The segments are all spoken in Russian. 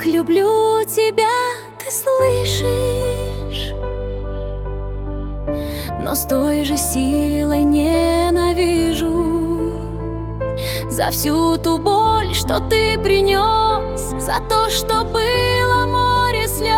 так люблю тебя, ты слышишь? Но с той же силой ненавижу за всю ту боль, что ты принес, за то, что было море слез.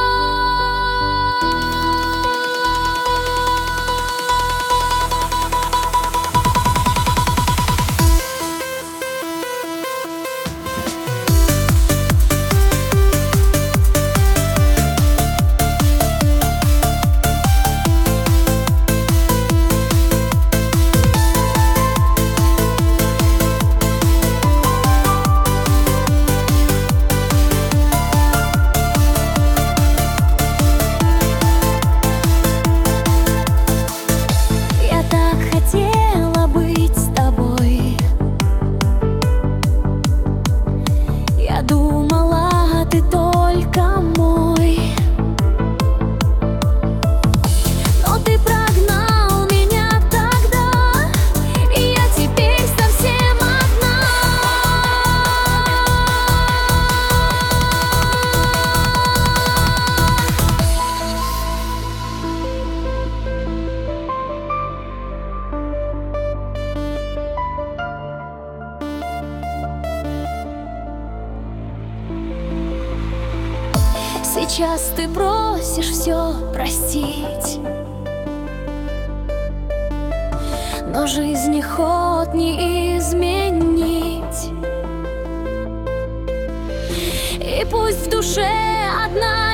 Думала, ты только мой, но ты прогнал меня тогда, и я теперь совсем одна. Сейчас ты просишь все простить, но жизни ход не изменить. И пусть в душе одна